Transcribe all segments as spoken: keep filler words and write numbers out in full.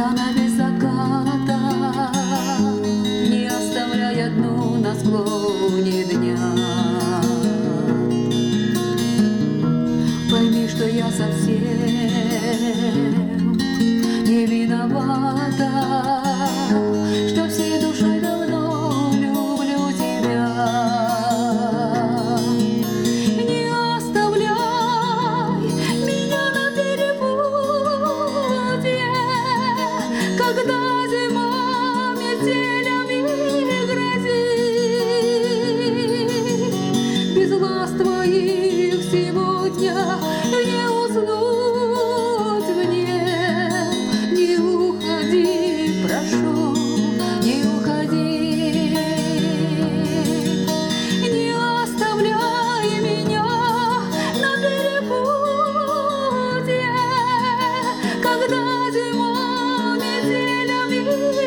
Рано без заката, не оставляй одну на склоне дня. Пойми, что я совсем не виновата, что всей душой давно люблю тебя. Не оставляй меня на перепутье, когда зима метелями грозит. Без глаз твоих сегодня не уснуть мне. Не уходи, прошу, не уходи. Не оставляй меня на перепутье, когда зима метелями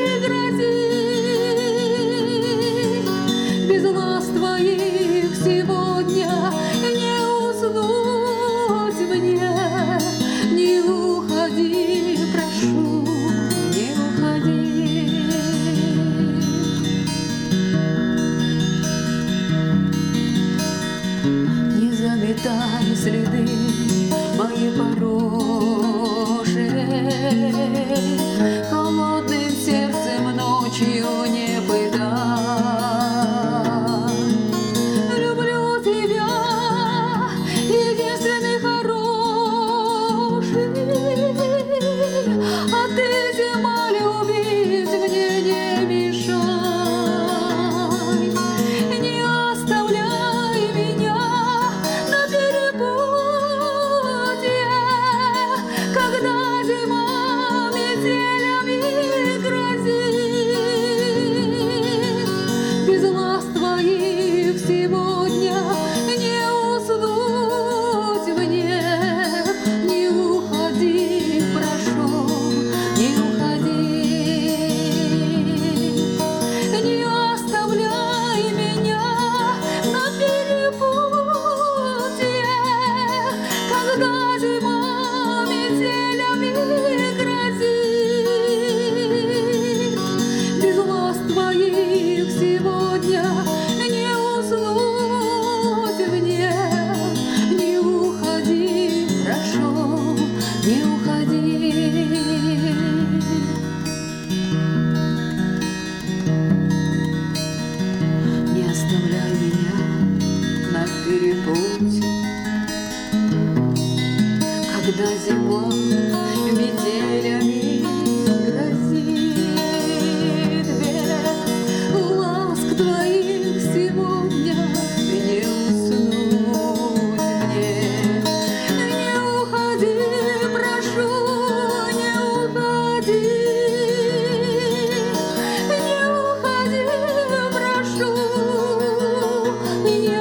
грозит. Без глаз твоих сегодня не уснуть мне. Не уходи, прошу, не уходи. Не заметай следы мои хорошие, холодным сердцем ночью не пытай. Люблю тебя, единственный хороший, а ты, зима, любить мне не мешай. Не оставляй меня на перепутье, когда зима метелями грозит. Без глаз твоих сегодня не уснуть мне. Не уходи, прошу, не уходи. Не оставляй меня на перепутье, когда зима метелями грозит. Без глаз твоих сегодня не уснуть мне. Не уходи, прошу, не уходи. Не оставляй меня на перепутье, когда зима метелями грозит. Без ласк твоих сегодня не уснуть мне. Не уходи, прошу, не уходи. Не уходи, прошу, не